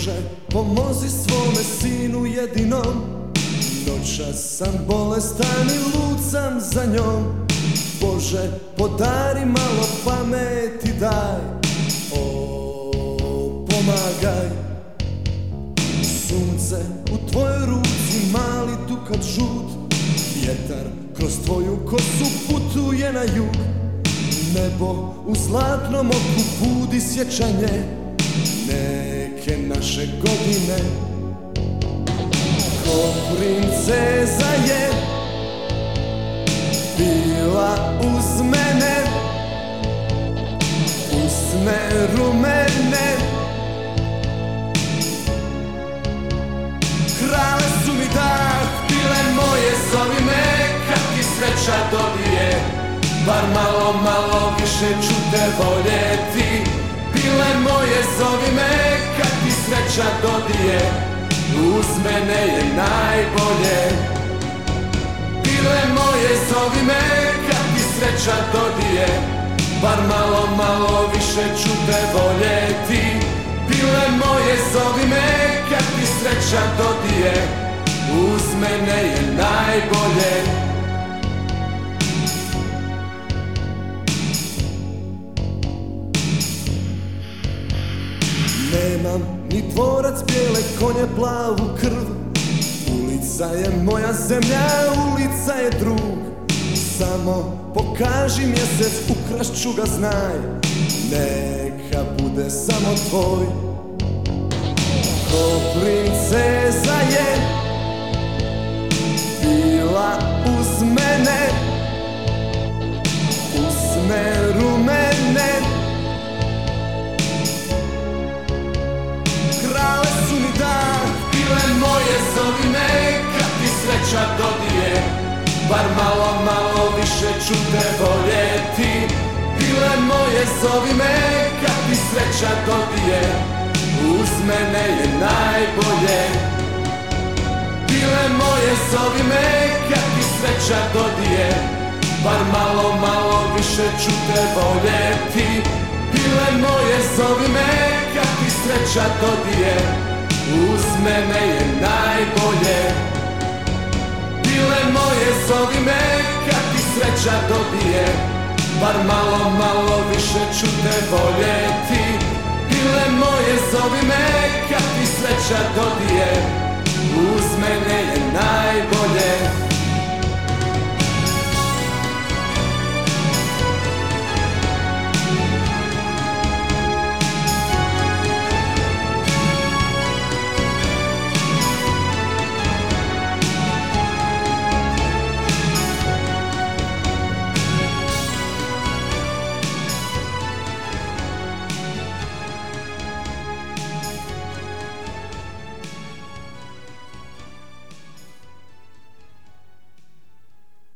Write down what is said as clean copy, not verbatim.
Bože, pomozi svome sinu jedinom. Noćas sam bolestan i lud sam za njom. Bože, podari malo pameti daj. O, pomagaj. Sunce u tvojoj ruci, mali dukat žut. Vjetar kroz tvoju kosu putuje na jug. Nebo u zlatnom oku budi sjećanje neke naše godine. Ko princeza je bila uz mene, usne rumene. Krale su mi dah, bile moje, zovi me kad ti sreća dobije. Bar malo, malo više ću te voljeti. Bile moje, zovi me kad ti sreća dodije. Uz mene je najbolje. Bile moje, zovi me kad ti sreća dodije. Bar malo, malo više ću te voljeti. Bile moje, zovi me kad ti sreća dodije. Uz mene je najbolje. Nemam ni dvorac, bijele konje, plavu krv. Ulica je moja zemlja, ulica je drug. Samo pokaži mjesec, ukrast ću ga, znaj. Neka bude samo tvoj. Ko princeza je bila uz mene, usne rumene. Krale su mi dah, bile moje, zovi me kad ti sreća dodije. Bar malo, malo više ću te voljeti. Bile moje, zovi me kad ti sreća dodije. Uz mene je najbolje. Bile moje, zovi me kad ti sreća dodije. Bar malo, malo više ću te voljeti. Bile moje, zovi me kad ti sreća dodije. Uz mene je najbolje. Bile moje, zovi me kad ti sreća dodije. Bar malo, malo više ću te voljeti. Bile moje, zovi me kad ti sreća dodije. Uz mene je najbolje.